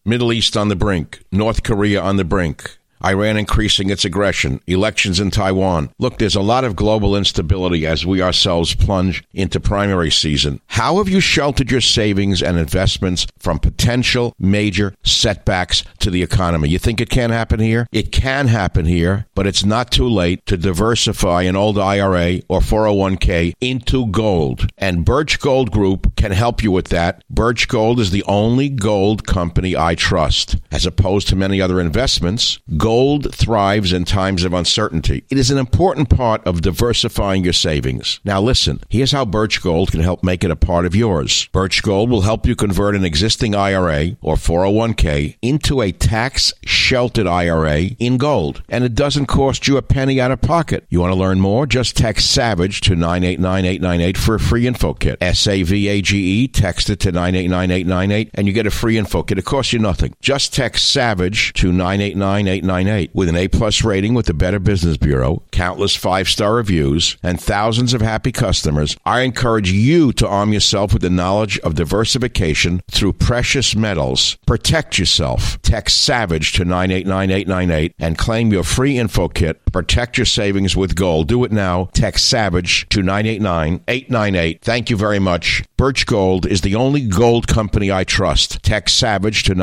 Middle East on the brink, North Korea on the brink, Iran increasing its aggression, elections in Taiwan. Look, there's a lot of global instability as we ourselves plunge into primary season. How have you sheltered your savings and investments from potential major setbacks to the economy? You think it can't happen here? It can happen here, but it's not too late to diversify an old IRA or 401k into gold. And Birch Gold Group can help you with that. Birch Gold is the only gold company I trust. As opposed to many other investments, gold thrives in times of uncertainty. It is an important part of diversifying your savings. Now listen, here's how Birch Gold can help make it a part of yours. Birch Gold will help you convert an existing IRA or 401k into a tax-sheltered IRA in gold. And it doesn't cost you a penny out of pocket. You want to learn more? Just text SAVAGE to 989898 for a free info kit. SAVAGE, text it to 989898 and you get a free info kit. It costs you nothing. Just text SAVAGE to 989898. With an A-plus rating with the Better Business Bureau, countless 5-star reviews, and thousands of happy customers, I encourage you to arm yourself with the knowledge of diversification through precious metals. Protect yourself. Text SAVAGE to 989898 and claim your free info kit. Protect your savings with gold. Do it now. Text SAVAGE to 989898. Thank you very much. Birch Gold is the only gold company I trust. Text SAVAGE to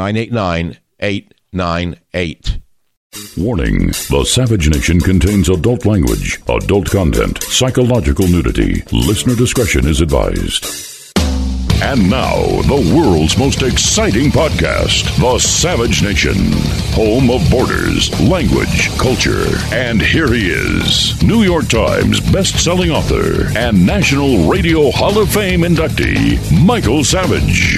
989898. Warning, the Savage Nation contains adult language, adult content, psychological nudity. Listener discretion is advised. And now, the world's most exciting podcast, The Savage Nation, home of borders, language, culture. And here he is, New York Times best-selling author and National Radio Hall of Fame inductee, Michael Savage.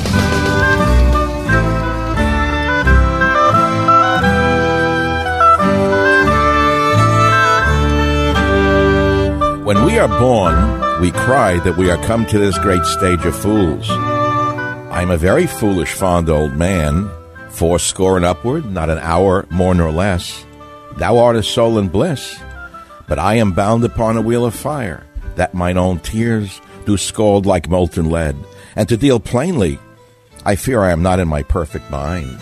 When we are born, we cry that we are come to this great stage of fools. I am a very foolish, fond old man, 80 and upward, not an hour more nor less. Thou art a soul in bliss, but I am bound upon a wheel of fire, that mine own tears do scald like molten lead. And to deal plainly, I fear I am not in my perfect mind.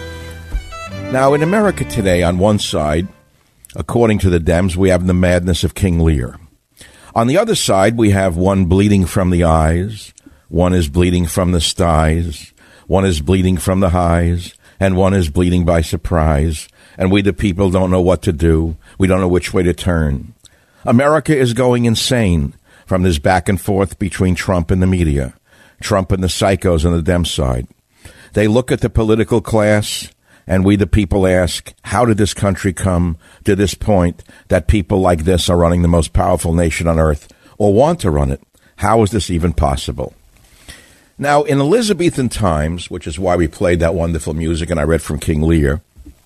Now, in America today, on one side, according to the Dems, we have the madness of King Lear. On the other side, we have one bleeding from the eyes, one is bleeding from the styes, one is bleeding from the highs, and one is bleeding by surprise. And we, the people, don't know what to do. We don't know which way to turn. America is going insane from this back and forth between Trump and the media, Trump and the psychos on the Dem side. They look at the political class, and we, the people, ask, how did this country come to this point that people like this are running the most powerful nation on earth or want to run it? How is this even possible? Now, in Elizabethan times, which is why we played that wonderful music and I read from King Lear,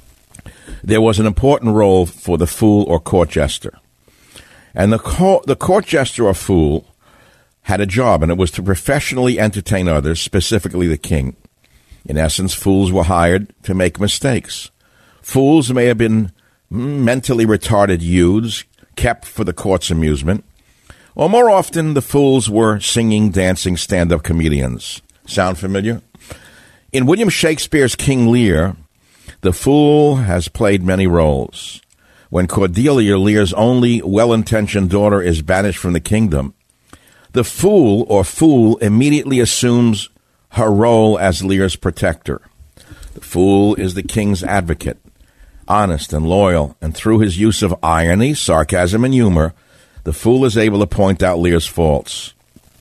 there was an important role for the fool or court jester. And the court jester or fool had a job, and it was to professionally entertain others, specifically the king. In essence, fools were hired to make mistakes. Fools may have been mentally retarded youths kept for the court's amusement, or more often the fools were singing, dancing, stand-up comedians. Sound familiar? In William Shakespeare's King Lear, the fool has played many roles. When Cordelia, Lear's only well-intentioned daughter, is banished from the kingdom, the fool or fool immediately assumes her role as Lear's protector. The fool is the king's advocate, honest and loyal, and through his use of irony, sarcasm, and humor, the fool is able to point out Lear's faults.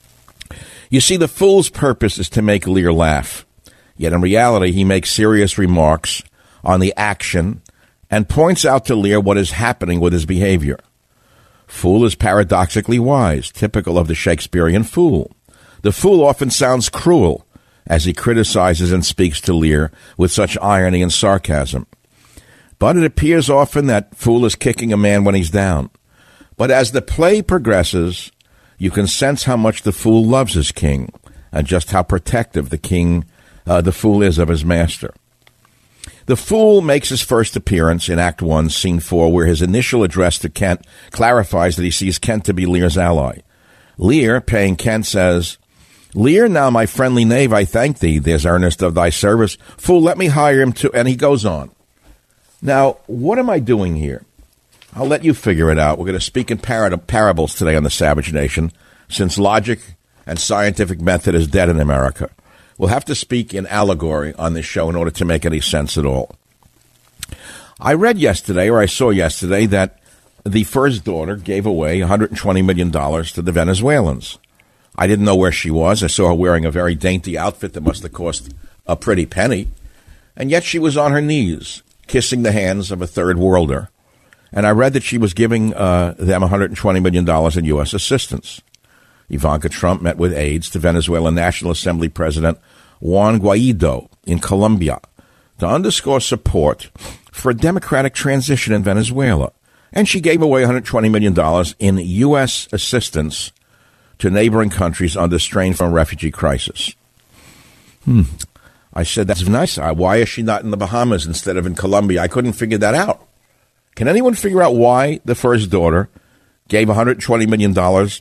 You see, the fool's purpose is to make Lear laugh, yet in reality he makes serious remarks on the action and points out to Lear what is happening with his behavior. Fool is paradoxically wise, typical of the Shakespearean fool. The fool often sounds cruel as he criticizes and speaks to Lear with such irony and sarcasm. But it appears often that fool is kicking a man when he's down. But as the play progresses, you can sense how much the fool loves his king and just how protective the fool is of his master. The fool makes his first appearance in Act 1, Scene 4, where his initial address to Kent clarifies that he sees Kent to be Lear's ally. Lear, paying Kent, says, Lear, now my friendly knave, I thank thee. There's earnest of thy service. Fool, let me hire him too. And he goes on. Now, what am I doing here? I'll let you figure it out. We're going to speak in parables today on the Savage Nation, since logic and scientific method is dead in America. We'll have to speak in allegory on this show in order to make any sense at all. I read yesterday, or I saw yesterday, that the first daughter gave away $120 million to the Venezuelans. I didn't know where she was. I saw her wearing a very dainty outfit that must have cost a pretty penny. And yet she was on her knees, kissing the hands of a third worlder. And I read that she was giving them $120 million in U.S. assistance. Ivanka Trump met with aides to Venezuelan National Assembly President Juan Guaido in Colombia to underscore support for a democratic transition in Venezuela. And she gave away $120 million in U.S. assistance to neighboring countries under strain from a refugee crisis. I said, that's nice. Why is she not in the Bahamas instead of in Colombia? I couldn't figure that out. Can anyone figure out why the first daughter gave $120 million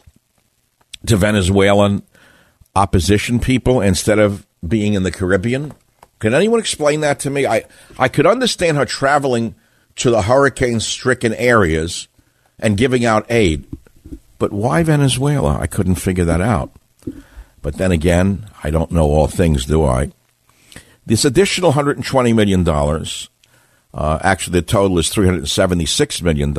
to Venezuelan opposition people instead of being in the Caribbean? Can anyone explain that to me? I could understand her traveling to the hurricane-stricken areas and giving out aid. But why Venezuela? I couldn't figure that out. But then again, I don't know all things, do I? This additional $120 million, actually the total is $376 million,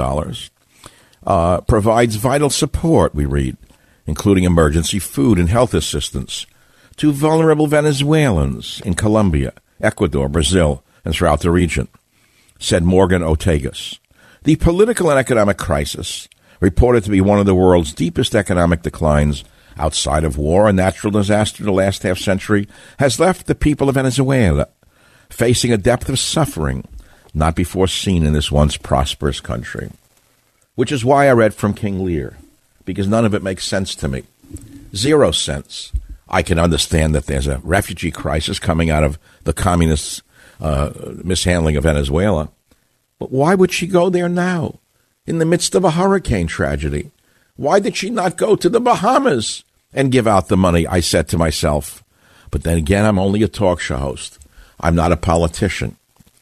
provides vital support, we read, including emergency food and health assistance to vulnerable Venezuelans in Colombia, Ecuador, Brazil, and throughout the region, said Morgan Ortegas. The political and economic crisis, reported to be one of the world's deepest economic declines outside of war and natural disaster in the last half-century, has left the people of Venezuela facing a depth of suffering not before seen in this once prosperous country. Which is why I read from King Lear, because none of it makes sense to me. 0 sense. I can understand that there's a refugee crisis coming out of the communists' mishandling of Venezuela. But why would she go there now, in the midst of a hurricane tragedy? Why did she not go to the Bahamas and give out the money, I said to myself. But then again, I'm only a talk show host. I'm not a politician.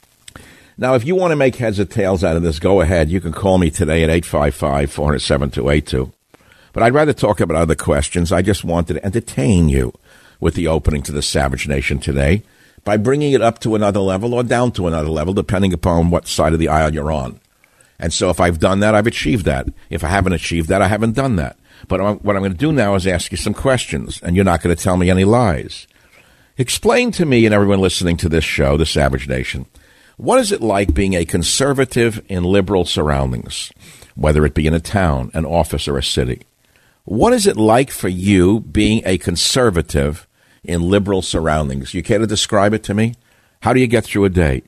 Now, if you want to make heads or tails out of this, go ahead. You can call me today at 855-407-282. But I'd rather talk about other questions. I just wanted to entertain you with the opening to the Savage Nation today by bringing it up to another level or down to another level, depending upon what side of the aisle you're on. And so if I've done that, I've achieved that. If I haven't achieved that, I haven't done that. But what I'm going to do now is ask you some questions, and you're not going to tell me any lies. Explain to me and everyone listening to this show, The Savage Nation, what is it like being a conservative in liberal surroundings, whether it be in a town, an office, or a city? What is it like for you being a conservative in liberal surroundings? You care to describe it to me? How do you get through a day?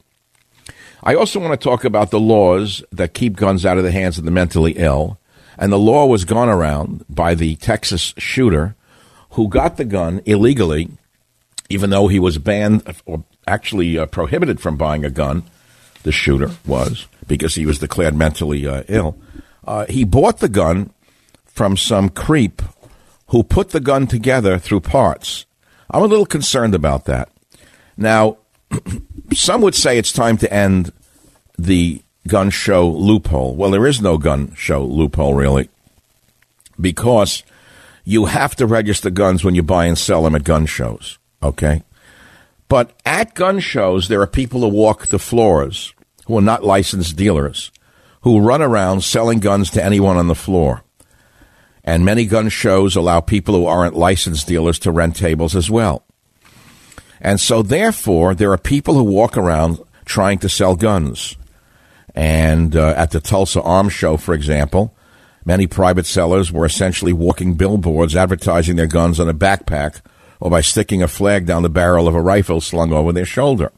I also want to talk about the laws that keep guns out of the hands of the mentally ill. And the law was gone around by the Texas shooter who got the gun illegally, even though he was banned or actually prohibited from buying a gun. The shooter was, because he was declared mentally ill. He bought the gun from some creep who put the gun together through parts. I'm a little concerned about that. Now, some would say it's time to end the gun show loophole. Well, there is no gun show loophole, really, because you have to register guns when you buy and sell them at gun shows, okay? But at gun shows, there are people who walk the floors who are not licensed dealers, who run around selling guns to anyone on the floor. And many gun shows allow people who aren't licensed dealers to rent tables as well. And so, therefore, there are people who walk around trying to sell guns. And at the Tulsa Arms Show, for example, many private sellers were essentially walking billboards advertising their guns on a backpack or by sticking a flag down the barrel of a rifle slung over their shoulder.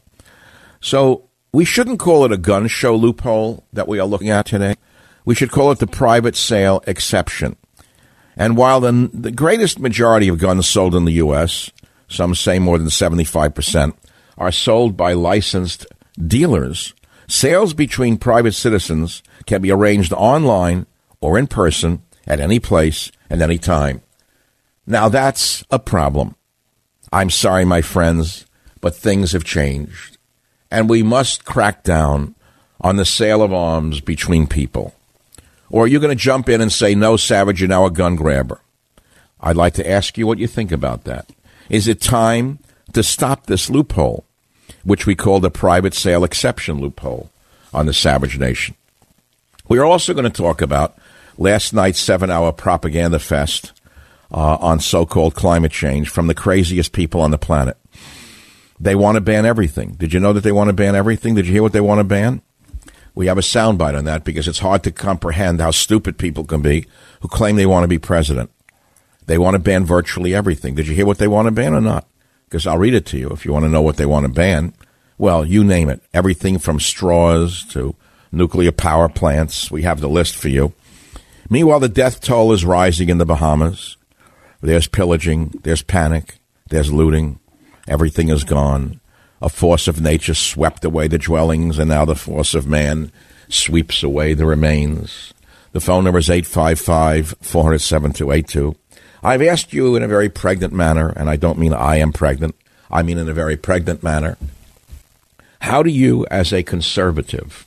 So we shouldn't call it a gun show loophole that we are looking at today. We should call it the private sale exception. And while the greatest majority of guns sold in the U.S., some say more than 75%, are sold by licensed dealers, sales between private citizens can be arranged online or in person at any place at any time. Now, that's a problem. I'm sorry, my friends, but things have changed. And we must crack down on the sale of arms between people. Or are you going to jump in and say, no, Savage, you're now a gun grabber? I'd like to ask you what you think about that. Is it time to stop this loophole, which we call the private sale exception loophole on the Savage Nation? We are also going to talk about last night's 7-hour propaganda fest on so-called climate change from the craziest people on the planet. They want to ban everything. Did you know that they want to ban everything? Did you hear what they want to ban? We have a soundbite on that because it's hard to comprehend how stupid people can be who claim they want to be president. They want to ban virtually everything. Did you hear what they want to ban or not? Because I'll read it to you if you want to know what they want to ban. Well, you name it. Everything from straws to nuclear power plants. We have the list for you. Meanwhile, the death toll is rising in the Bahamas. There's pillaging. There's panic. There's looting. Everything is gone. A force of nature swept away the dwellings, and now the force of man sweeps away the remains. The phone number is 855-400-7282. I've asked you in a very pregnant manner, and I don't mean I am pregnant. I mean in a very pregnant manner. How do you, as a conservative,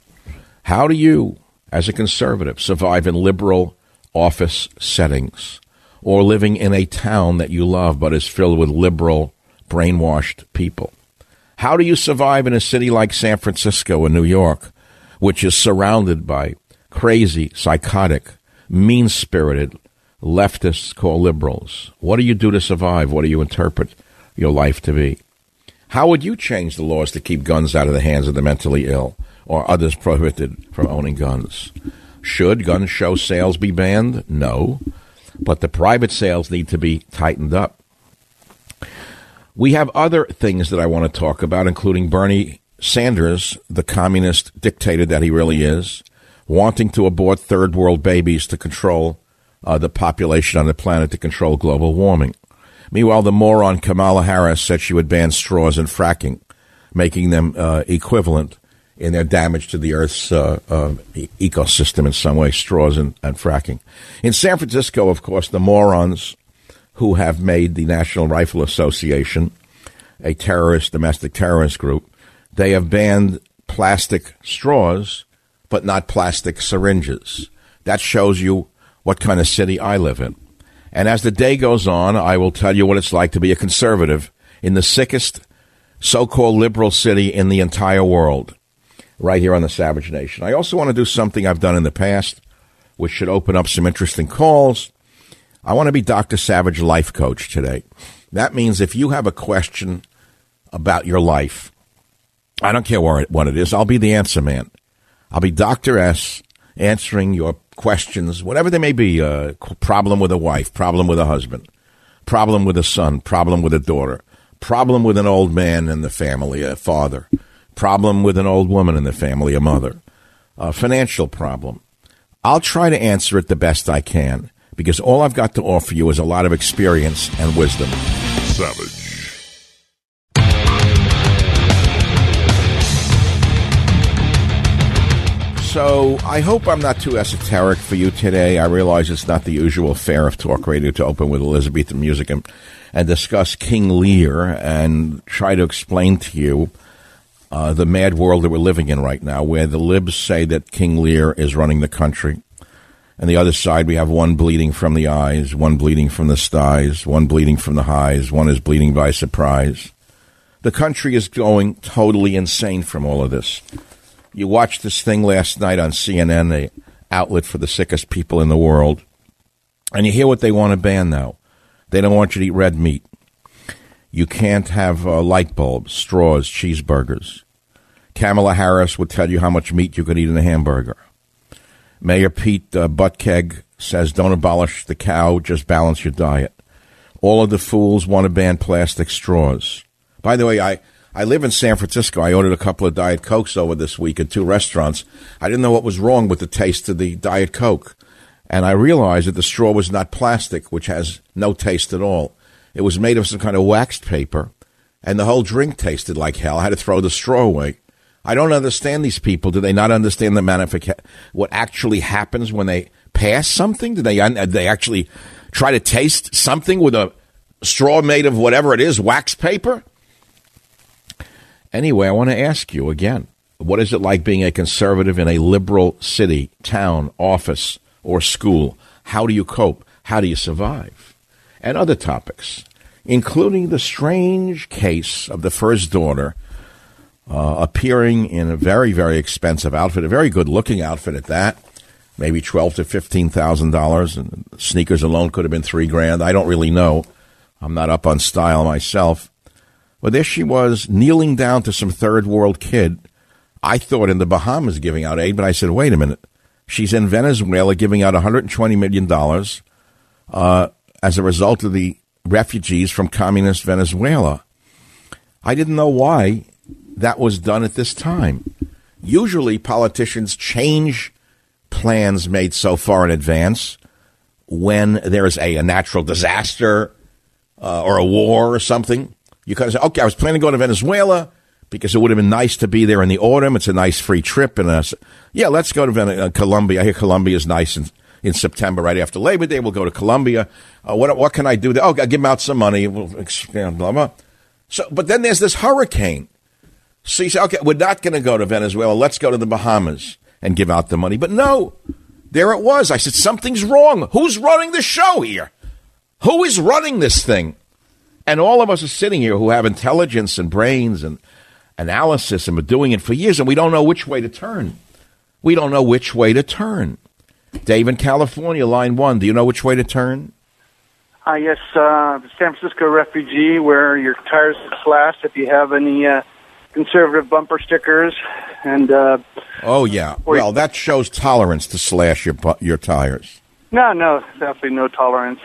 survive in liberal office settings or living in a town that you love but is filled with liberal, brainwashed people? How do you survive in a city like San Francisco and New York, which is surrounded by crazy, psychotic, mean-spirited leftists called liberals? What do you do to survive? What do you interpret your life to be? How would you change the laws to keep guns out of the hands of the mentally ill or others prohibited from owning guns? Should gun show sales be banned? No. But the private sales need to be tightened up. We have other things that I want to talk about, including Bernie Sanders, the communist dictator that he really is, wanting to abort third world babies to control the population on the planet, to control global warming. Meanwhile, the moron Kamala Harris said she would ban straws and fracking, making them equivalent in their damage to the Earth's ecosystem in some way, straws and fracking. In San Francisco, of course, the morons who have made the National Rifle Association a domestic terrorist group, they have banned plastic straws, but not plastic syringes. That shows you what kind of city I live in. And as the day goes on, I will tell you what it's like to be a conservative in the sickest so-called liberal city in the entire world, right here on the Savage Nation. I also want to do something I've done in the past, which should open up some interesting calls. I want to be Dr. Savage Life Coach today. That means if you have a question about your life, I don't care what it is, I'll be the answer man. I'll be Dr. S answering your questions, whatever they may be, problem with a wife, problem with a husband, problem with a son, problem with a daughter, problem with an old man in the family, a father, problem with an old woman in the family, a mother, a financial problem. I'll try to answer it the best I can, because all I've got to offer you is a lot of experience and wisdom. Savage. So I hope I'm not too esoteric for you today. I realize it's not the usual fare of talk radio to open with Elizabethan music and discuss King Lear and try to explain to you the mad world that we're living in right now, where the libs say that King Lear is running the country. And the other side, we have one bleeding from the eyes, one bleeding from the styes, one bleeding from the highs, one is bleeding by surprise. The country is going totally insane from all of this. You watched this thing last night on CNN, the outlet for the sickest people in the world, and you hear what they want to ban now. They don't want you to eat red meat. You can't have light bulbs, straws, cheeseburgers. Kamala Harris would tell you how much meat you could eat in a hamburger. Mayor Pete Buttigieg says don't abolish the cow, just balance your diet. All of the fools want to ban plastic straws. By the way, I live in San Francisco. I ordered a couple of Diet Cokes over this week at 2 restaurants. I didn't know what was wrong with the taste of the Diet Coke. And I realized that the straw was not plastic, which has no taste at all. It was made of some kind of waxed paper, and the whole drink tasted like hell. I had to throw the straw away. I don't understand these people. Do they not understand what actually happens when they pass something? Do they actually try to taste something with a straw made of whatever it is, wax paper? Anyway, I want to ask you again, what is it like being a conservative in a liberal city, town, office, or school? How do you cope? How do you survive? And other topics, including the strange case of the first daughter appearing in a very, very expensive outfit, a very good-looking outfit at that, maybe $12,000 to $15,000, and sneakers alone could have been $3,000. I don't really know. I'm not up on style myself. But there she was, kneeling down to some third-world kid. I thought in the Bahamas giving out aid, but I said, wait a minute. She's in Venezuela giving out $120 million as a result of the refugees from communist Venezuela. I didn't know why that was done at this time. Usually politicians change plans made so far in advance when there is a natural disaster or a war or something. You kind of say, okay, I was planning to go to Venezuela because it would have been nice to be there in the autumn. It's a nice free trip. And yeah, let's go to Colombia. I hear Colombia is nice in September, right after Labor Day. We'll go to Colombia. What can I do there? Oh, I'll give them out some money. Blah, blah. So, but then there's this hurricane. So you say, okay, we're not going to go to Venezuela. Let's go to the Bahamas and give out the money. But no, there it was. I said, something's wrong. Who's running the show here? Who is running this thing? And all of us are sitting here who have intelligence and brains and analysis and been doing it for years, and we don't know which way to turn. We don't know which way to turn. Dave in California, line 1, do you know which way to turn? Yes, the San Francisco refugee, where your tires are slashed if you have any conservative bumper stickers. And oh, yeah. Well, that shows tolerance to slash your tires. No, definitely no tolerance.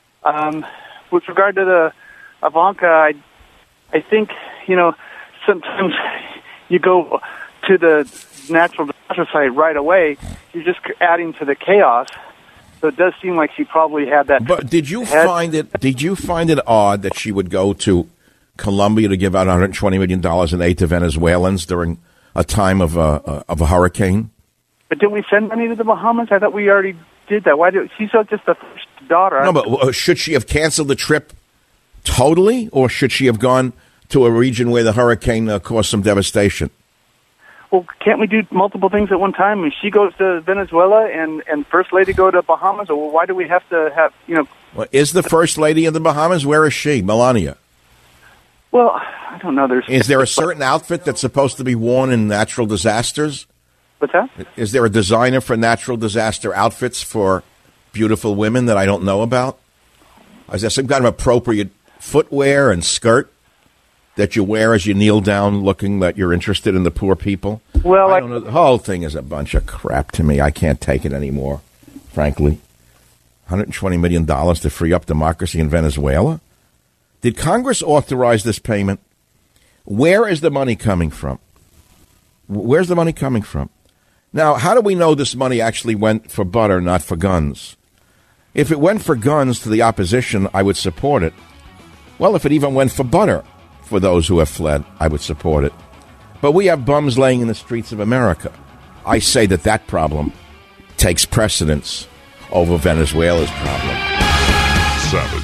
With regard to the Ivanka, I think, sometimes you go to the natural disaster site right away. You're just adding to the chaos. So it does seem like she probably had that. But did you find it odd that she would go to Colombia to give out $120 million in aid to Venezuelans during a time of a hurricane? But didn't we send money to the Bahamas? I thought we already did that. Why did she's just the first daughter? No, but should she have canceled the trip totally, or should she have gone to a region where the hurricane caused some devastation? Well, can't we do multiple things at one time? I mean, she goes to Venezuela and First Lady go to Bahamas, or why do we have to have, Well, is the First Lady in the Bahamas? Where is she? Melania? Well, I don't know. Is there a certain outfit that's supposed to be worn in natural disasters? What's that? Is there a designer for natural disaster outfits for beautiful women that I don't know about? Is there some kind of appropriate footwear and skirt that you wear as you kneel down looking that you're interested in the poor people? Well, I don't know. The whole thing is a bunch of crap to me. I can't take it anymore, frankly. $120 million to free up democracy in Venezuela? Did Congress authorize this payment? Where is the money coming from? Where's the money coming from? Now, how do we know this money actually went for butter, not for guns? If it went for guns to the opposition, I would support it. Well, if it even went for butter for those who have fled, I would support it. But we have bums laying in the streets of America. I say that problem takes precedence over Venezuela's problem. Savage.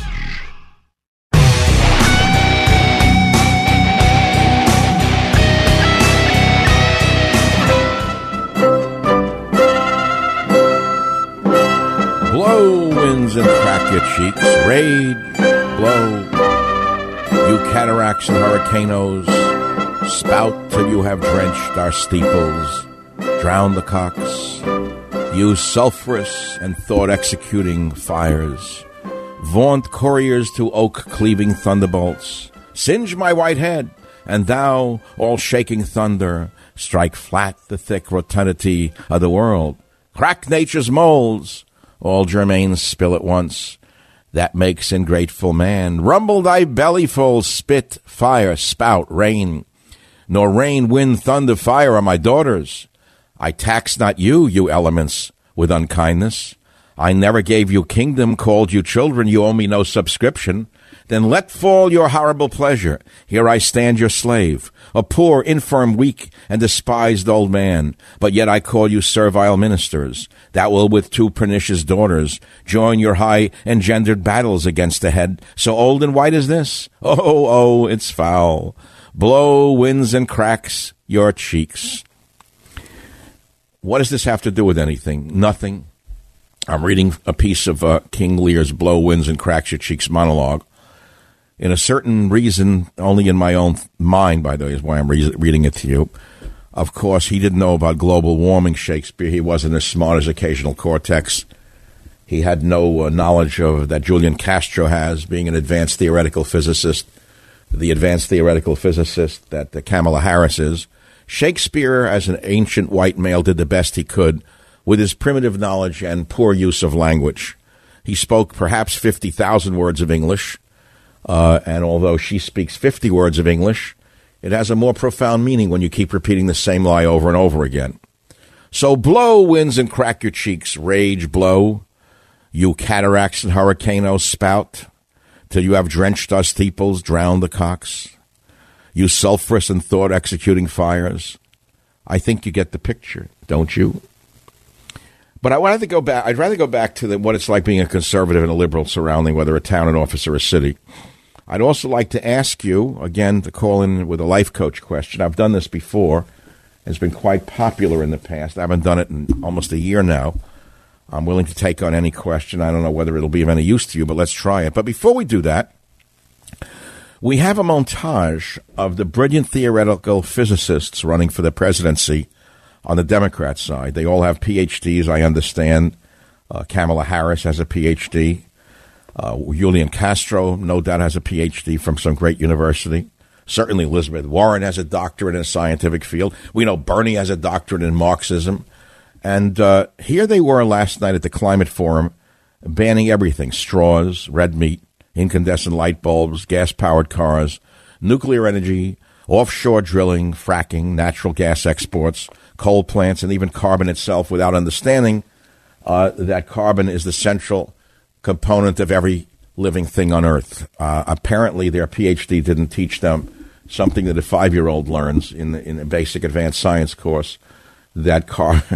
Blow, winds, and crack your cheeks. Rage, blow. You cataracts and hurricanos, spout till you have drenched our steeples. Drown the cocks. Use sulphurous and thought-executing fires. Vaunt couriers to oak-cleaving thunderbolts. Singe my white head, and thou, all shaking thunder, strike flat the thick rotundity of the world. Crack nature's molds. All germains spill at once. That makes ingrateful man. Rumble thy bellyful, spit, fire, spout, rain. Nor rain, wind, thunder, fire are my daughters. I tax not you, you elements, with unkindness. I never gave you kingdom, called you children. You owe me no subscription. Then let fall your horrible pleasure. Here I stand your slave, a poor, infirm, weak, and despised old man. But yet I call you servile ministers, that will with two pernicious daughters join your high engendered battles against a head so old and white as this. Oh, it's foul. Blow, winds, and cracks your cheeks. What does this have to do with anything? Nothing. I'm reading a piece of King Lear's Blow, Winds, and Cracks Your Cheeks monologue. In a certain reason, only in my own mind, by the way, is why I'm reading it to you. Of course, he didn't know about global warming, Shakespeare. He wasn't as smart as occasional cortex. He had no knowledge of that Julian Castro has, being an advanced theoretical physicist, the advanced theoretical physicist that Kamala Harris is. Shakespeare, as an ancient white male, did the best he could with his primitive knowledge and poor use of language. He spoke perhaps 50,000 words of English. And although she speaks 50 words of English, it has a more profound meaning when you keep repeating the same lie over and over again. So blow, winds, and crack your cheeks, rage, blow. You cataracts and hurricanes spout, till you have drenched our steeples, drowned the cocks. You sulphurous and thought-executing fires. I think you get the picture, don't you? But I'd rather go back to what it's like being a conservative and a liberal surrounding whether a town, an office, or a city. I'd also like to ask you, again, to call in with a life coach question. I've done this before. It's been quite popular in the past. I haven't done it in almost a year now. I'm willing to take on any question. I don't know whether it'll be of any use to you, but let's try it. But before we do that, we have a montage of the brilliant theoretical physicists running for the presidency on the Democrat side. They all have PhDs, I understand. Kamala Harris has a PhD. Julian Castro, no doubt, has a PhD from some great university. Certainly Elizabeth Warren has a doctorate in a scientific field. We know Bernie has a doctorate in Marxism. And here they were last night at the Climate Forum, banning everything: straws, red meat, incandescent light bulbs, gas-powered cars, nuclear energy, offshore drilling, fracking, natural gas exports, coal plants, and even carbon itself, without understanding that carbon is the central component of every living thing on Earth. Apparently, their PhD didn't teach them something that a 5-year-old learns in a basic advanced science course, that carbon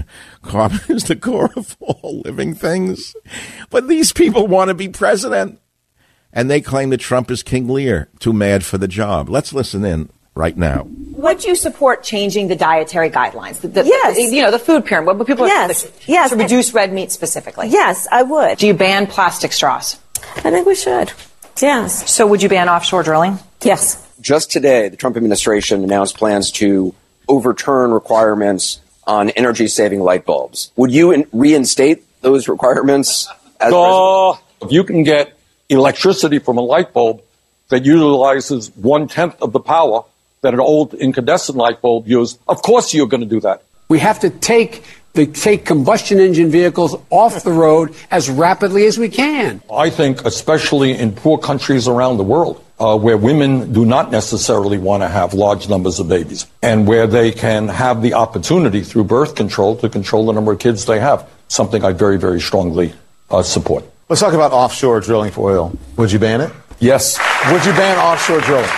is the core of all living things. But these people want to be president, and they claim that Trump is King Lear, too mad for the job. Let's listen in right now. Would you support changing the dietary guidelines? Yes. The food pyramid. What people yes. To reduce red meat specifically. Yes, I would. Do you ban plastic straws? I think we should. Yes. So would you ban offshore drilling? Yes. Just today, the Trump administration announced plans to overturn requirements on energy-saving light bulbs. Would you reinstate those requirements as president? If you can get electricity from a light bulb that utilizes 1/10 of the power that an old incandescent light bulb used, of course you're going to do that. We have to take combustion engine vehicles off the road as rapidly as we can. I think especially in poor countries around the world, where women do not necessarily want to have large numbers of babies, and where they can have the opportunity through birth control to control the number of kids they have, something I very, very strongly support. Let's talk about offshore drilling for oil. Would you ban it? Yes. Would you ban offshore drilling?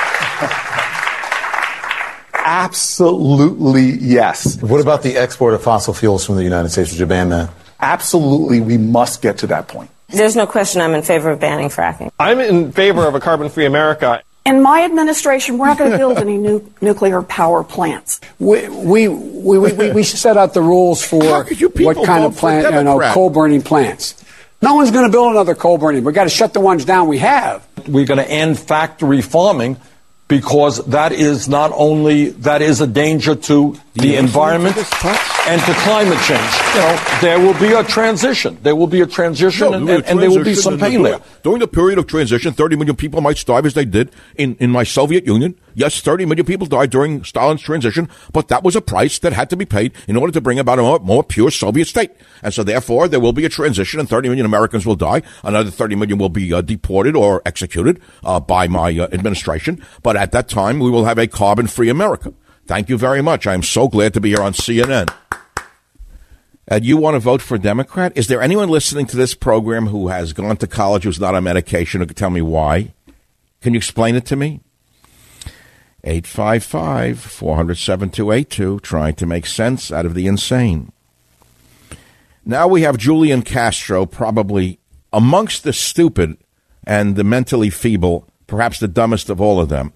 Absolutely yes. What about the export of fossil fuels from the United States? Would you ban that? Absolutely, we must get to that point. There's no question I'm in favor of banning fracking. I'm in favor of a carbon-free America. In my administration, we're not going to build any new nuclear power plants. We set out the rules for what kind of plant, coal burning plants. No one's going to build another coal burning. We've got to shut the ones down we have. We're going to end factory farming, because that is a danger to the environment and to climate change. There will be a transition. And there will be some pain there. During the period of transition, 30 million people might starve as they did in my Soviet Union. Yes, 30 million people died during Stalin's transition, but that was a price that had to be paid in order to bring about a more pure Soviet state. And so therefore, there will be a transition and 30 million Americans will die. Another 30 million will be deported or executed by my administration. But at that time, we will have a carbon-free America. Thank you very much. I'm so glad to be here on CNN. And you want to vote for Democrat? Is there anyone listening to this program who has gone to college who's not on medication who can tell me why? Can you explain it to me? 855-400-7282, trying to make sense out of the insane. Now we have Julian Castro, probably amongst the stupid and the mentally feeble, perhaps the dumbest of all of them.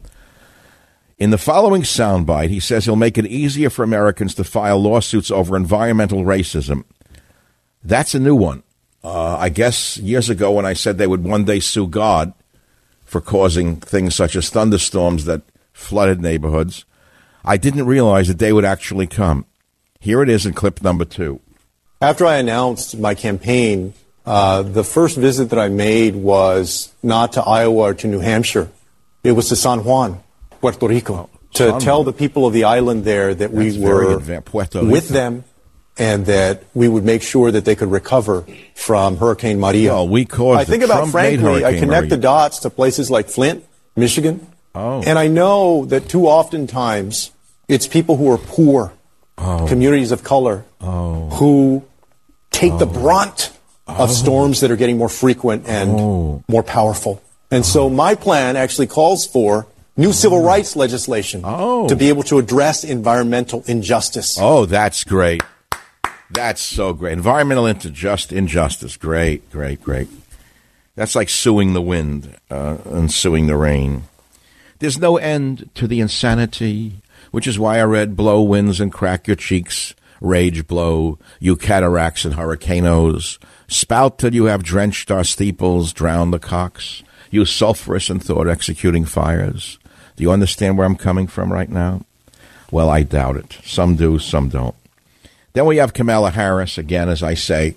In the following soundbite, he says he'll make it easier for Americans to file lawsuits over environmental racism. That's a new one. I guess years ago when I said they would one day sue God for causing things such as thunderstorms that flooded neighborhoods, I didn't realize the day would actually come. Here it is in clip number 2. After I announced my campaign, the first visit that I made was not to Iowa or to New Hampshire. It was to San Juan, Puerto Rico, to tell the people of the island there that we were with them and that we would make sure that they could recover from Hurricane Maria. Well, we caused I think about, frankly, I connect the dots to places like Flint, Michigan. And I know that too often times it's people who are poor, communities of color, who take the brunt of storms that are getting more frequent and more powerful. And so my plan actually calls for new civil rights legislation to be able to address environmental injustice. Oh, that's great. That's so great. Environmental injustice. Great, great, great. That's like suing the wind and suing the rain. There's no end to the insanity, which is why I read blow winds and crack your cheeks, rage blow, you cataracts and hurricanos, spout till you have drenched our steeples, drown the cocks, you sulphurous and thought-executing fires. Do you understand where I'm coming from right now? Well, I doubt it. Some do, some don't. Then we have Kamala Harris, again, as I say.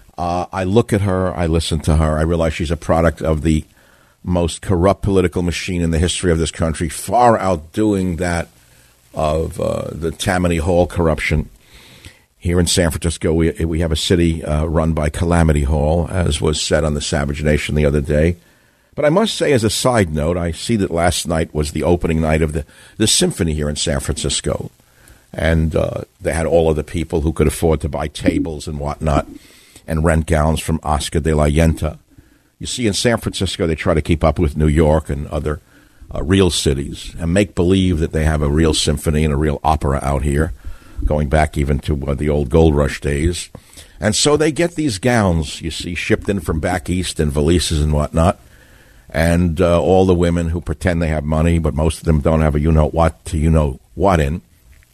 I look at her, I listen to her, I realize she's a product of the most corrupt political machine in the history of this country, far outdoing that of the Tammany Hall corruption. Here in San Francisco, we have a city run by Calamity Hall, as was said on the Savage Nation the other day. But I must say, as a side note, I see that last night was the opening night of the symphony here in San Francisco. And they had all of the people who could afford to buy tables and whatnot and rent gowns from Oscar de la Hoya. You see, in San Francisco, they try to keep up with New York and other real cities and make believe that they have a real symphony and a real opera out here, going back even to the old Gold Rush days. And so they get these gowns, you see, shipped in from back east in valises and whatnot. And all the women who pretend they have money, but most of them don't have a you-know-what to you-know-what in.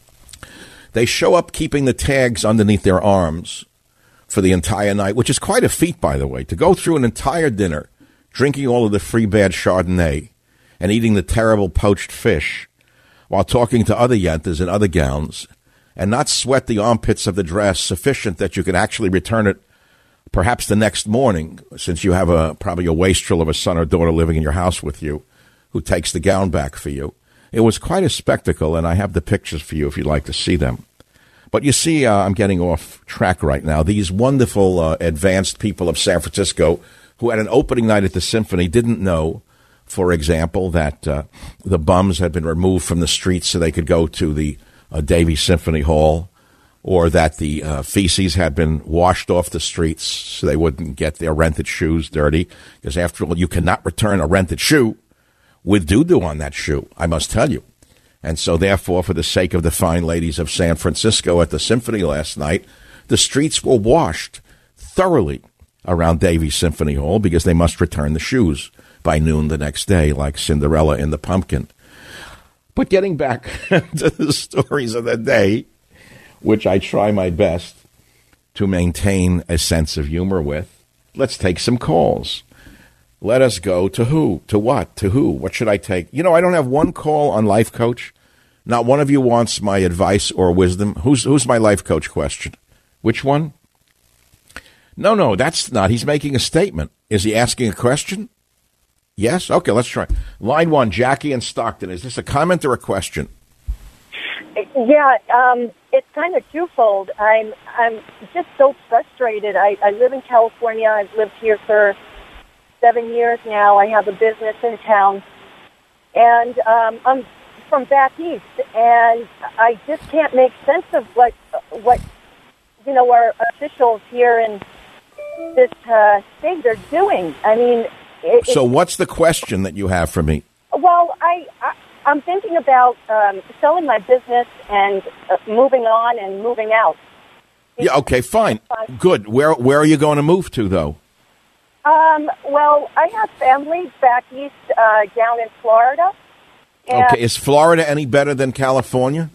They show up keeping the tags underneath their arms for the entire night, which is quite a feat, by the way, to go through an entire dinner, drinking all of the free bad Chardonnay and eating the terrible poached fish while talking to other yentas in other gowns and not sweat the armpits of the dress sufficient that you can actually return it perhaps the next morning, since you have probably a wastrel of a son or daughter living in your house with you who takes the gown back for you. It was quite a spectacle, and I have the pictures for you if you'd like to see them. But you see, I'm getting off track right now. These wonderful advanced people of San Francisco who had an opening night at the Symphony didn't know, for example, that the bums had been removed from the streets so they could go to the Davies Symphony Hall, or that the feces had been washed off the streets so they wouldn't get their rented shoes dirty, because after all, you cannot return a rented shoe with doo-doo on that shoe, I must tell you. And so, therefore, for the sake of the fine ladies of San Francisco at the Symphony last night, the streets were washed thoroughly around Davies Symphony Hall because they must return the shoes by noon the next day, like Cinderella in the Pumpkin. But getting back to the stories of the day, which I try my best to maintain a sense of humor with, let's take some calls. Let us go to who? To what? To who? What should I take? You know, I don't have one call on Life Coach. Not one of you wants my advice or wisdom. Who's my Life Coach question? Which one? No, that's not. He's making a statement. Is he asking a question? Yes? Okay, let's try. Line 1, Jackie in Stockton. Is this a comment or a question? Yeah, it's kind of twofold. I'm just so frustrated. I live in California. I've lived here for 7 years now. I have a business in town, and I'm from back east, and I just can't make sense of what our officials here in this state are doing. I mean, So what's the question that you have for me? Well, I'm thinking about selling my business and moving on and moving out. Yeah, okay, fine. Good. Where are you going to move to, though? Well, I have family back east down in Florida. Okay, is Florida any better than California?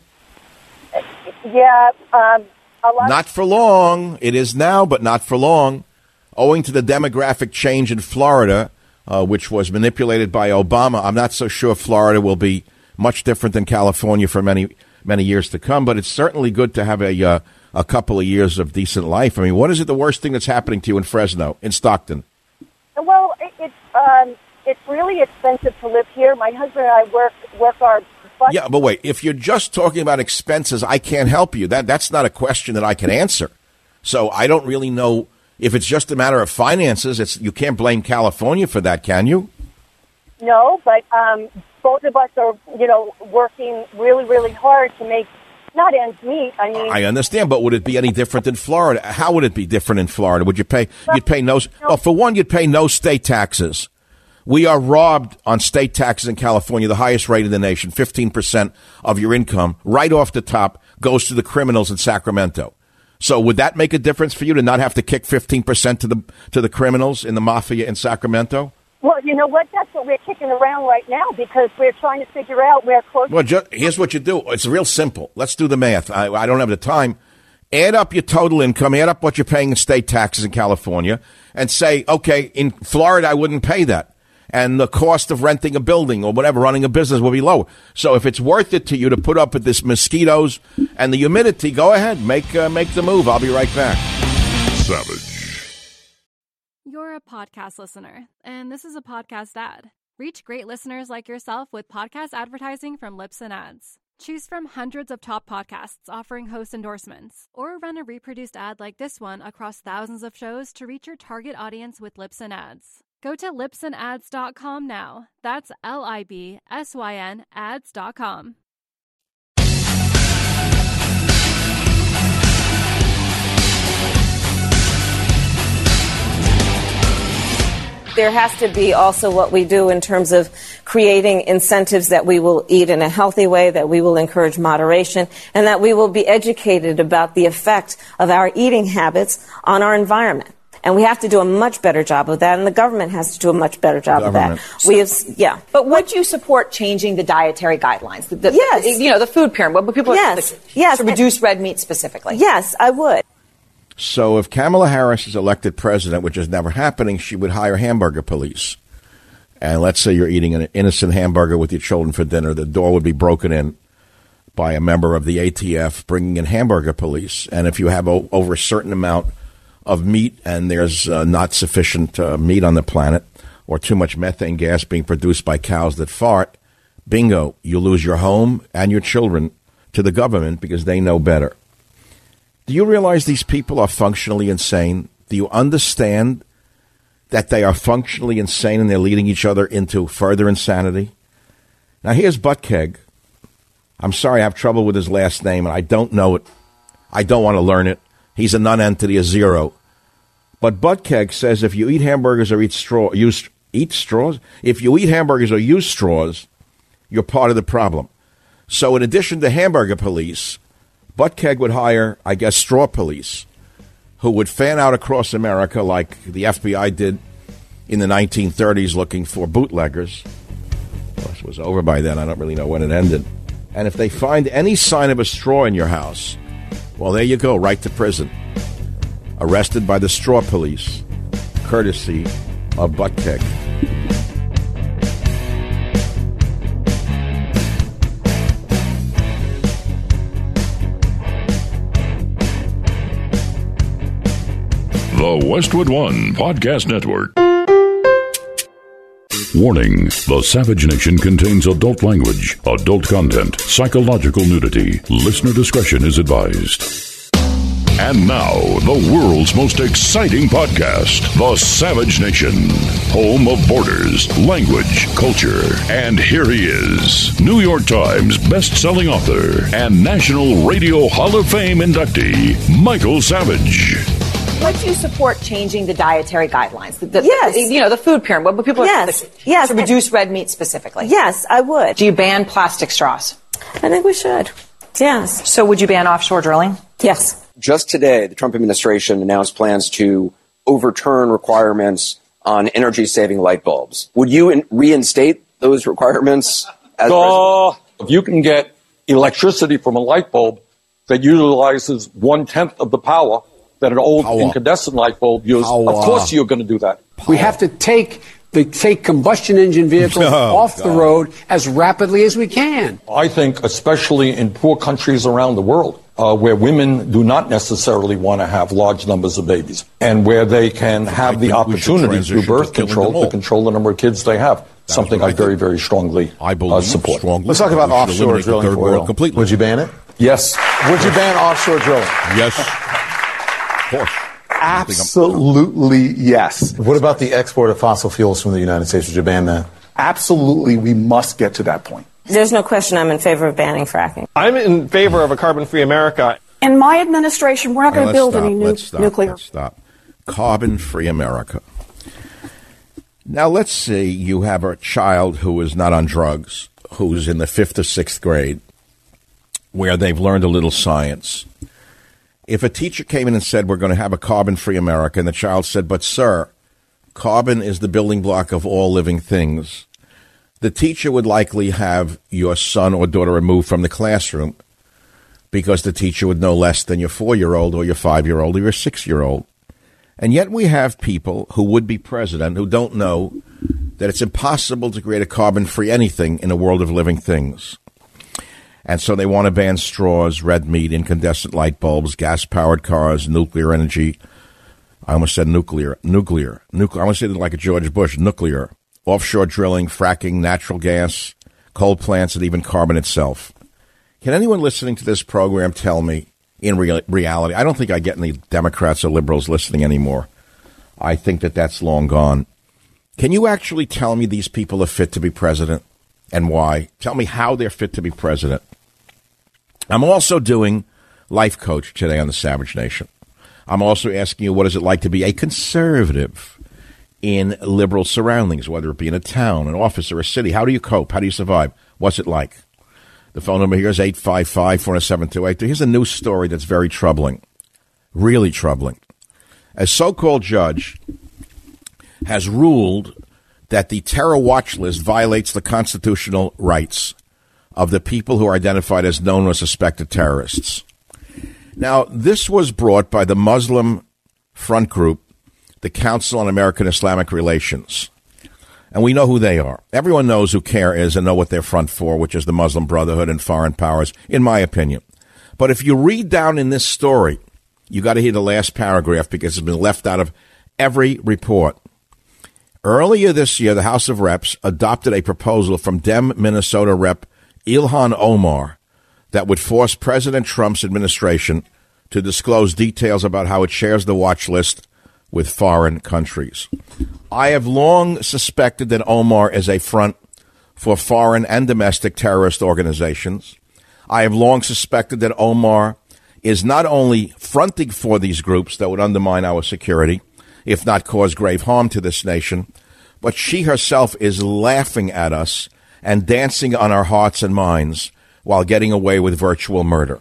Yeah, a lot. Not for long. It is now, but not for long. Owing to the demographic change in Florida, which was manipulated by Obama, I'm not so sure Florida will be much different than California for many, many years to come. But it's certainly good to have a couple of years of decent life. I mean, what is it the worst thing that's happening to you in Fresno, in Stockton? Well, it's really expensive to live here. My husband and I work our butt. Yeah, but wait, if you're just talking about expenses, I can't help you. That's not a question that I can answer. So I don't really know if it's just a matter of finances. You can't blame California for that, can you? No, but both of us are, working really, really hard to make not ends meet. I mean, I understand, but would it be any different in Florida? How would it be different in Florida? Would you pay? You'd pay no. Well, for one, you'd pay no state taxes. We are robbed on state taxes in California, the highest rate in the nation. 15% of your income, right off the top, goes to the criminals in Sacramento. So would that make a difference for you to not have to kick 15% to the criminals in the mafia in Sacramento? Well, you know what? That's what we're kicking around right now because we're trying to figure out where close. Well, here's what you do. It's real simple. Let's do the math. I don't have the time. Add up your total income, add up what you're paying in state taxes in California, and say, okay, in Florida, I wouldn't pay that. And the cost of renting a building or whatever, running a business will be lower. So if it's worth it to you to put up with this mosquitoes and the humidity, go ahead, make the move. I'll be right back. Savage. You're a podcast listener, and this is a podcast ad. Reach great listeners like yourself with podcast advertising from Libsyn Ads. Choose from hundreds of top podcasts offering host endorsements, or run a reproduced ad like this one across thousands of shows to reach your target audience with Libsyn Ads. Go to libsynads.com now. That's LIBSYN ads.com. There has to be also what we do in terms of creating incentives that we will eat in a healthy way, that we will encourage moderation, and that we will be educated about the effect of our eating habits on our environment. And we have to do a much better job of that, and the government has to do a much better job of that. But would you support changing the dietary guidelines? Yes. The food pyramid. What people yes. To reduce red meat specifically. Yes, I would. So if Kamala Harris is elected president, which is never happening, she would hire hamburger police. And let's say you're eating an innocent hamburger with your children for dinner. The door would be broken in by a member of the ATF bringing in hamburger police. And if you have over a certain amount of meat and there's not sufficient meat on the planet or too much methane gas being produced by cows that fart, bingo, you lose your home and your children to the government because they know better. Do you realize these people are functionally insane? Do you understand that they are functionally insane and they're leading each other into further insanity? Now, here's Buttigieg. I'm sorry, I have trouble with his last name, and I don't know it. I don't want to learn it. He's a non-entity, a zero. But Buttigieg says if you eat hamburgers or eat straws, if you eat hamburgers or use straws, you're part of the problem. So in addition to hamburger police, Buttigieg would hire, I guess, straw police who would fan out across America like the FBI did in the 1930s looking for bootleggers. Well, it was over by then. I don't really know when it ended. And if they find any sign of a straw in your house, well, there you go, right to prison. Arrested by the straw police, courtesy of Buttigieg. The Westwood One Podcast Network. Warning, the Savage Nation contains adult language, adult content, psychological nudity. Listener discretion is advised. And now, the world's most exciting podcast, The Savage Nation, home of borders, language, culture. And here he is, New York Times best-selling author and National Radio Hall of Fame inductee, Michael Savage. would you support changing the dietary guidelines? Yes. The food pyramid. What people yes. To reduce red meat specifically. Yes, I would. Do you ban plastic straws? I think we should. Yes. So would you ban offshore drilling? Yes. Just today, the Trump administration announced plans to overturn requirements on energy-saving light bulbs. Would you reinstate those requirements as president? If you can get electricity from a light bulb that utilizes 1/10 of the power that an old incandescent light bulb uses, of course you're going to do that. We have to take combustion engine vehicles off the road as rapidly as we can. I think, especially in poor countries around the world, where women do not necessarily want to have large numbers of babies, and where they can have the opportunity through birth control to control the number of kids they have. Something I very, very strongly support. Let's talk about offshore drilling for oil. Completely. Would you ban it? Yes. Would you ban offshore drilling? Yes. Of course. Absolutely yes. What about the export of fossil fuels from the United States? Would you ban that? Absolutely, we must get to that point. There's no question I'm in favor of banning fracking. I'm in favor of a carbon-free America. In my administration, we're not going to build any nuclear. Let's stop. Carbon-free America. Now, let's say you have a child who is not on drugs, who's in the 5th or 6th grade, where they've learned a little science. If a teacher came in and said, we're going to have a carbon-free America, and the child said, but sir, carbon is the building block of all living things, the teacher would likely have your son or daughter removed from the classroom because the teacher would know less than your 4-year-old or your 5-year-old or your 6-year-old. And yet we have people who would be president who don't know that it's impossible to create a carbon-free anything in a world of living things. And so they want to ban straws, red meat, incandescent light bulbs, gas-powered cars, nuclear energy. I almost said nuclear. I almost said it like a George Bush, nuclear. Offshore drilling, fracking, natural gas, coal plants, and even carbon itself. Can anyone listening to this program tell me, in reality, I don't think I get any Democrats or liberals listening anymore. I think that that's long gone. Can you actually tell me these people are fit to be president and why? Tell me how they're fit to be president. I'm also doing Life Coach today on the Savage Nation. I'm also asking you, what is it like to be a conservative in liberal surroundings, whether it be in a town, an office, or a city? How do you cope? How do you survive? What's it like? The phone number here is 855-407-28. Here's a news story that's very troubling, really troubling. A so-called judge has ruled that the terror watch list violates the constitutional rights of the people who are identified as known or suspected terrorists. Now, this was brought by the Muslim front group, the Council on American Islamic Relations. And we know who they are. Everyone knows who CARE is and know what they're front for, which is the Muslim Brotherhood and foreign powers, in my opinion. But if you read down in this story, you got to hear the last paragraph because it's been left out of every report. Earlier this year, the House of Reps adopted a proposal from Dem Minnesota Rep Ilhan Omar that would force President Trump's administration to disclose details about how it shares the watch list with foreign countries. I have long suspected that Omar is a front for foreign and domestic terrorist organizations. I have long suspected that Omar is not only fronting for these groups that would undermine our security, if not cause grave harm to this nation, but she herself is laughing at us and dancing on our hearts and minds while getting away with virtual murder.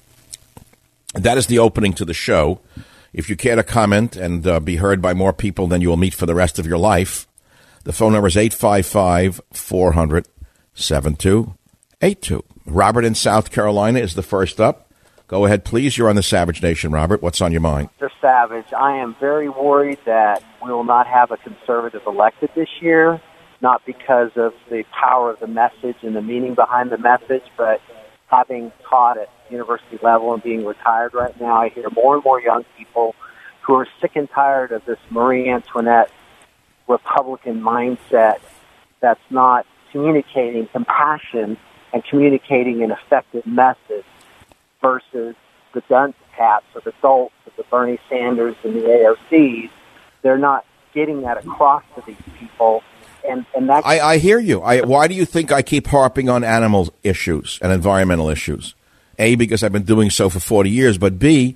That is the opening to the show. If you care to comment and be heard by more people than you will meet for the rest of your life, the phone number is 855-400-7282. Robert in South Carolina is the first up. Go ahead, please. You're on the Savage Nation, Robert. What's on your mind? Mr. Savage, I am very worried that we will not have a conservative elected this year, not because of the power of the message and the meaning behind the message, but having taught at university level and being retired right now, I hear more and more young people who are sick and tired of this Marie Antoinette Republican mindset that's not communicating compassion and communicating an effective message versus the dunce caps or the dolts of the Bernie Sanders and the AOCs. They're not getting that across to these people. And that's I hear you. Why do you think I keep harping on animal issues and environmental issues? A, because I've been doing so for 40 years, but B,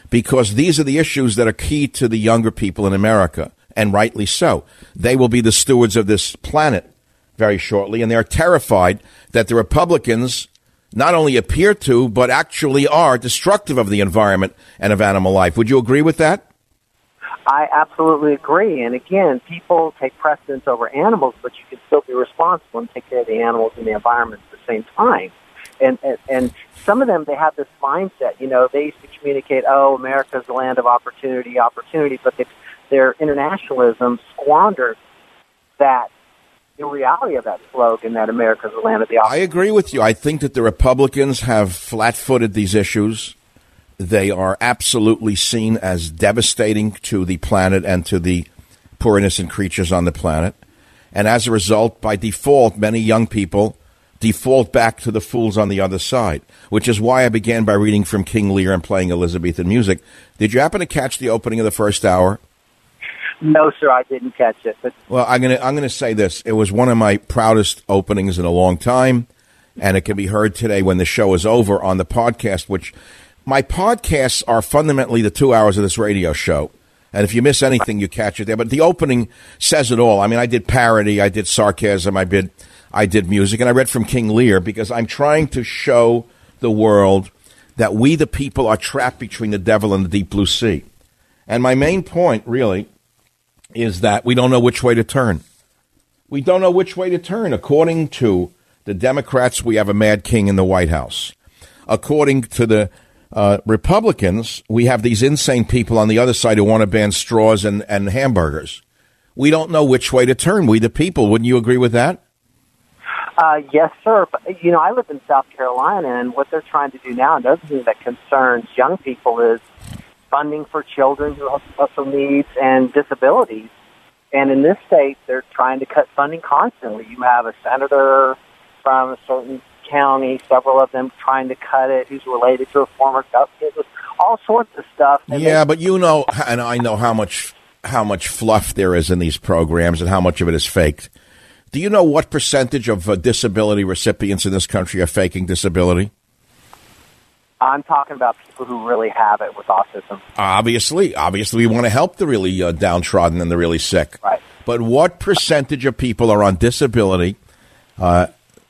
because these are the issues that are key to the younger people in America, and rightly so. They will be the stewards of this planet very shortly, and they're terrified that the Republicans not only appear to, but actually are destructive of the environment and of animal life. Would you agree with that? I absolutely agree. And again, people take precedence over animals, but you can still be responsible and take care of the animals and the environment at the same time. And some of them, they have this mindset. You know, they used to communicate, oh, America's the land of opportunity, but their internationalism squandered that, the reality of that slogan, that America's the land of the opportunity. I agree with you. I think that the Republicans have flat-footed these issues. They are absolutely seen as devastating to the planet and to the poor innocent creatures on the planet. And as a result, by default, many young people default back to the fools on the other side, which is why I began by reading from King Lear and playing Elizabethan music. Did you happen to catch the opening of the first hour? No, sir, I didn't catch it. But well, I'm gonna say this. It was one of my proudest openings in a long time, and it can be heard today when the show is over on the podcast, which my podcasts are fundamentally the 2 hours of this radio show. And if you miss anything, you catch it there. But the opening says it all. I mean, I did parody, I did sarcasm, I did music, and I read from King Lear because I'm trying to show the world that we, the people, are trapped between the devil and the deep blue sea. And my main point, really, is that we don't know which way to turn. We don't know which way to turn. According to the Democrats, we have a mad king in the White House. According to the Republicans, we have these insane people on the other side who want to ban straws and hamburgers. We don't know which way to turn, we the people. Wouldn't you agree with that? Yes, sir. But, you know, I live in South Carolina, and what they're trying to do now, another thing that concerns young people is funding for children who have special needs and disabilities. And in this state, they're trying to cut funding constantly. You have a senator from a certain county, several of them trying to cut it, who's related to a former governor, all sorts of stuff. And but you know, and I know how much fluff there is in these programs and how much of it is faked. Do you know what percentage of disability recipients in this country are faking disability? I'm talking about people who really have it with autism. Obviously, we want to help the really downtrodden and the really sick. Right. But what percentage of people are on disability, I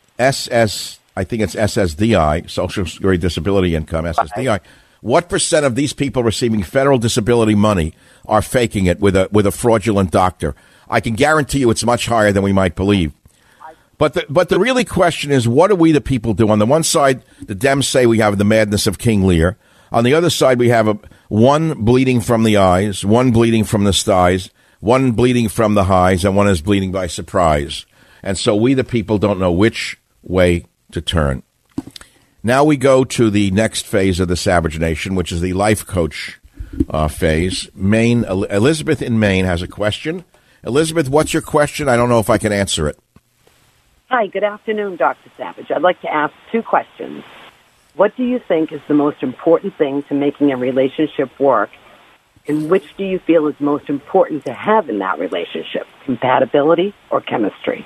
think it's SSDI, Social Security Disability Income, SSDI. Right. What percent of these people receiving federal disability money are faking it with a fraudulent doctor? I can guarantee you it's much higher than we might believe. But the really question is, what do we the people do? On the one side, the Dems say we have the madness of King Lear. On the other side, we have one bleeding from the eyes, one bleeding from the thighs, one bleeding from the highs, and one is bleeding by surprise. And so we the people don't know which way to turn. Now we go to the next phase of the Savage Nation, which is the life coach phase. Elizabeth in Maine has a question. Elizabeth, what's your question? I don't know if I can answer it. Hi, good afternoon, Dr. Savage. I'd like to ask two questions. What do you think is the most important thing to making a relationship work, and which do you feel is most important to have in that relationship, compatibility or chemistry?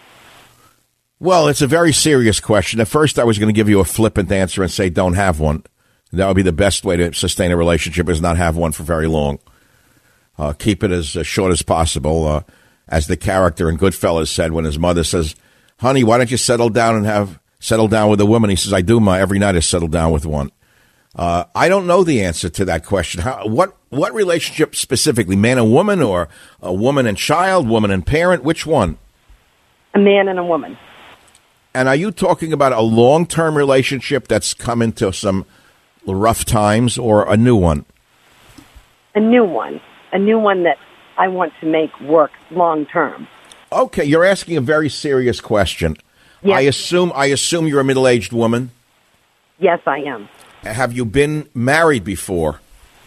Well, it's a very serious question. At first, I was going to give you a flippant answer and say don't have one. That would be the best way to sustain a relationship, is not have one for very long. Keep it as short as possible. As the character in Goodfellas said when his mother says, honey, why don't you settle down with a woman? He says, I do, every night I settle down with one. I don't know the answer to that question. What relationship specifically? Man and woman, or a woman and child, woman and parent? Which one? A man and a woman. And are you talking about a long-term relationship that's come into some rough times, or a new one? A new one. A new one that I want to make work long-term. Okay, you're asking a very serious question. Yes. I assume you're a middle-aged woman? Yes, I am. Have you been married before?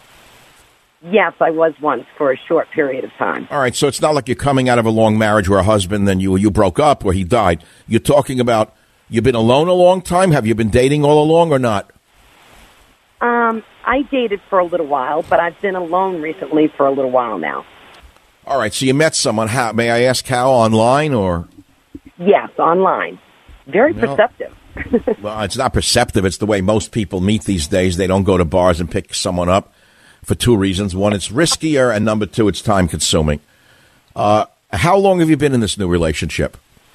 Yes, I was once for a short period of time. All right, so it's not like you're coming out of a long marriage where a husband, then you broke up or he died. You're talking about you've been alone a long time? Have you been dating all along or not? I dated for a little while, but I've been alone recently for a little while now. All right, so you met someone. How? May I ask how? Online or? Yes, online. Very perceptive. Well, it's not perceptive. It's the way most people meet these days. They don't go to bars and pick someone up. for two reasons. One, it's riskier, and number two, it's time consuming. How long have you been in this new relationship?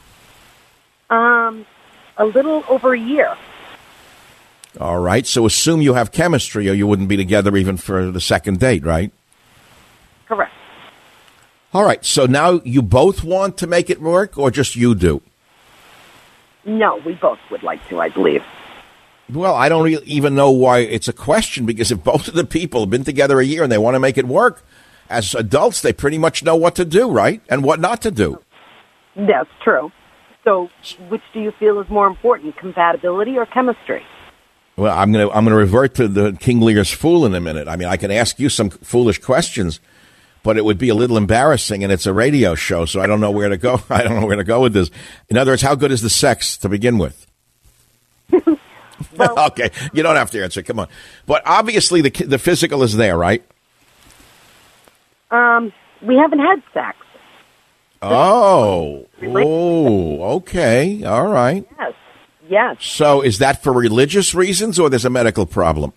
A little over a year. All right. So assume you have chemistry or you wouldn't be together even for the second date, right? Correct. All right. So now you both want to make it work or just you do? No, we both would like to, I believe. Well, I don't even know why it's a question, because if both of the people have been together a year and they want to make it work, as adults, they pretty much know what to do, right? And what not to do. That's true. So which do you feel is more important, compatibility or chemistry? Well, I'm gonna revert to the King Lear's fool in a minute. I mean, I can ask you some foolish questions, but it would be a little embarrassing, and it's a radio show, so I don't know where to go. I don't know where to go with this. In other words, how good is the sex to begin with? Well, okay, you don't have to answer. Come on. But obviously the physical is there, right? We haven't had sex. Oh, okay. All right. Yes. So is that for religious reasons or there's a medical problem?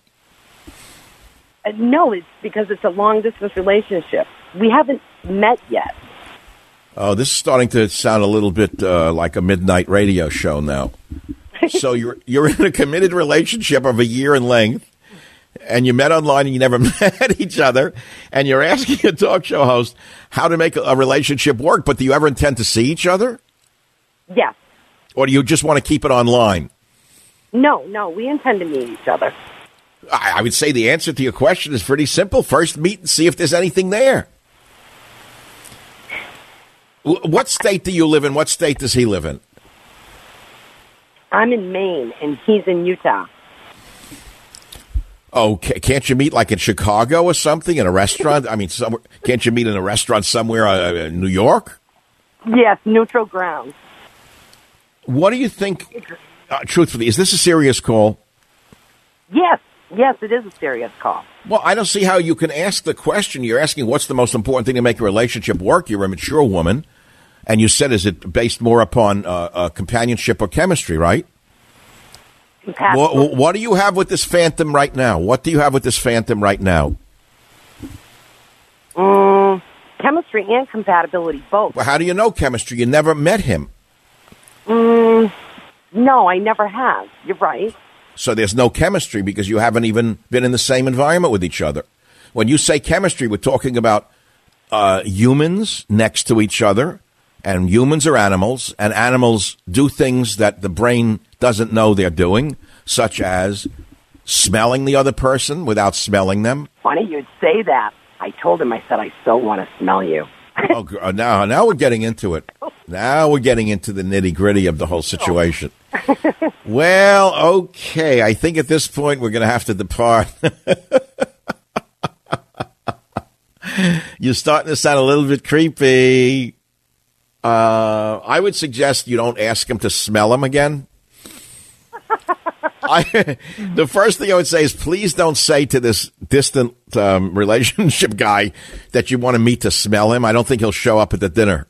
No, it's because it's a long-distance relationship. We haven't met yet. Oh, this is starting to sound a little bit like a midnight radio show now. So you're in a committed relationship of a year in length, and you met online and you never met each other, and you're asking a talk show host how to make a relationship work, but do you ever intend to see each other? Yes. Or do you just want to keep it online? No, we intend to meet each other. I would say the answer to your question is pretty simple. First, meet and see if there's anything there. What state do you live in? What state does he live in? I'm in Maine, and he's in Utah. Okay, can't you meet like in Chicago or something in a restaurant? I mean, somewhere, can't you meet in a restaurant somewhere in New York? Yes, neutral ground. What do you think, truthfully, is this a serious call? Yes, it is a serious call. Well, I don't see how you can ask the question. You're asking what's the most important thing to make a relationship work. You're a mature woman, and you said, is it based more upon companionship or chemistry, right? What do you have with this phantom right now? Chemistry and compatibility, both. Well, how do you know chemistry? You never met him. No, I never have. You're right. So there's no chemistry because you haven't even been in the same environment with each other. When you say chemistry, we're talking about humans next to each other, and humans are animals, and animals do things that the brain doesn't know they're doing, such as smelling the other person without smelling them. Funny you'd say that. I told him, I said, I so want to smell you. Oh, now we're getting into it. Now we're getting into the nitty-gritty of the whole situation. Well, okay. I think at this point we're going to have to depart. You're starting to sound a little bit creepy. I would suggest you don't ask him to smell him again. The first thing I would say is please don't say to this distant relationship guy that you want to meet to smell him. I don't think he'll show up at the dinner.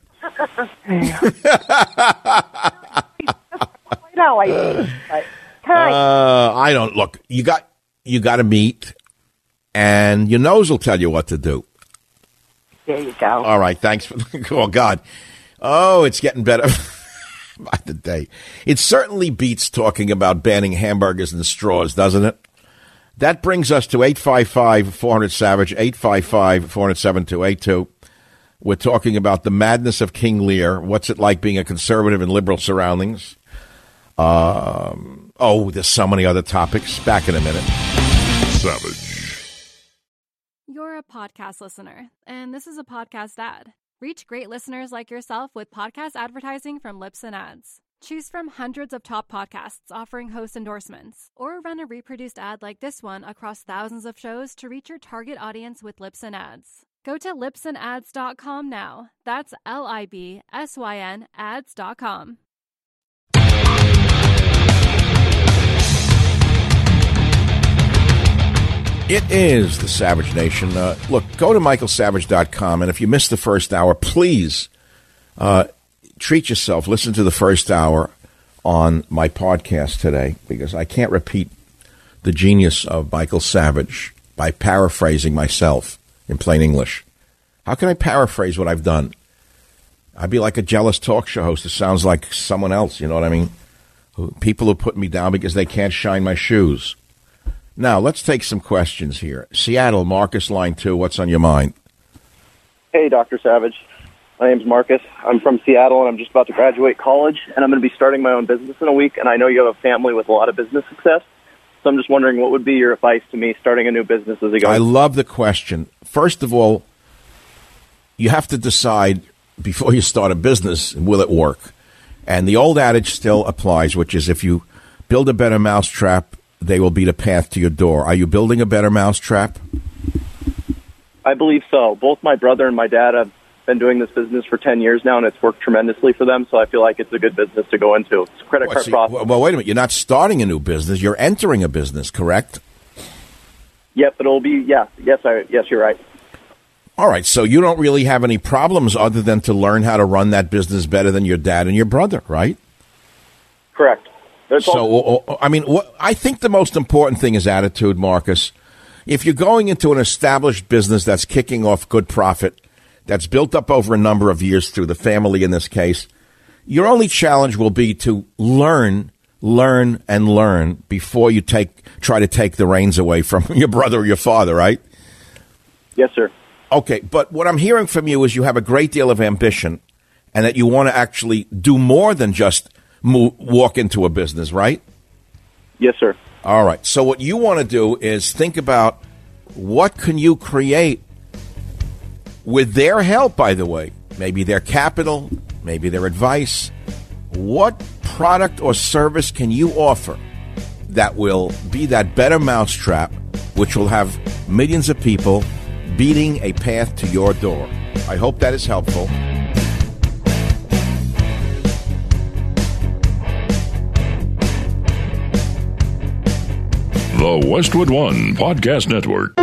I don't look. You got to meet, and your nose will tell you what to do. There you go. All right. Thanks for the call. God. Oh, it's getting better by the day. It certainly beats talking about banning hamburgers and straws, doesn't it? That brings us to 855-400-SAVAGE, 855-400-7282. We're talking about the madness of King Lear. What's it like being a conservative in liberal surroundings? There's so many other topics. Back in a minute. Savage. You're a podcast listener, and this is a podcast ad. Reach great listeners like yourself with podcast advertising from Lips and Ads. Choose from hundreds of top podcasts offering host endorsements, or run a reproduced ad like this one across thousands of shows to reach your target audience with Lips and Ads. Go to lipsandads.com now. That's LIBSYN ads.com. It is the Savage Nation. Look, go to michaelsavage.com, and if you missed the first hour, please treat yourself. Listen to the first hour on my podcast today, because I can't repeat the genius of Michael Savage by paraphrasing myself in plain English. How can I paraphrase what I've done? I'd be like a jealous talk show host. It sounds like someone else, you know what I mean? People who put me down because they can't shine my shoes. Now, let's take some questions here. Seattle, Marcus, line 2, what's on your mind? Hey, Dr. Savage. My name's Marcus. I'm from Seattle, and I'm just about to graduate college, and I'm going to be starting my own business in a week, and I know you have a family with a lot of business success, so I'm just wondering what would be your advice to me starting a new business as a guy? I love the question. First of all, you have to decide before you start a business, will it work? And the old adage still applies, which is if you build a better mousetrap, they will be the path to your door. Are you building a better mousetrap? I believe so. Both my brother and my dad have been doing this business for 10 years now, and it's worked tremendously for them, so I feel like it's a good business to go into. It's a credit card process. Well, wait a minute. You're not starting a new business. You're entering a business, correct? Yep, but it'll be, yes, you're right. All right, so you don't really have any problems other than to learn how to run that business better than your dad and your brother, right? Correct. I think the most important thing is attitude, Marcus. If you're going into an established business that's kicking off good profit, that's built up over a number of years through the family in this case, your only challenge will be to learn before you try to take the reins away from your brother or your father, right? Yes, sir. Okay, but what I'm hearing from you is you have a great deal of ambition and that you want to actually do more than just walk into a business, right? Yes, sir. All right. So what you want to do is think about what can you create with their help, by the way. Maybe their capital, maybe their advice. What product or service can you offer that will be that better mousetrap, which will have millions of people beating a path to your door? I hope that is helpful. The Westwood One Podcast Network.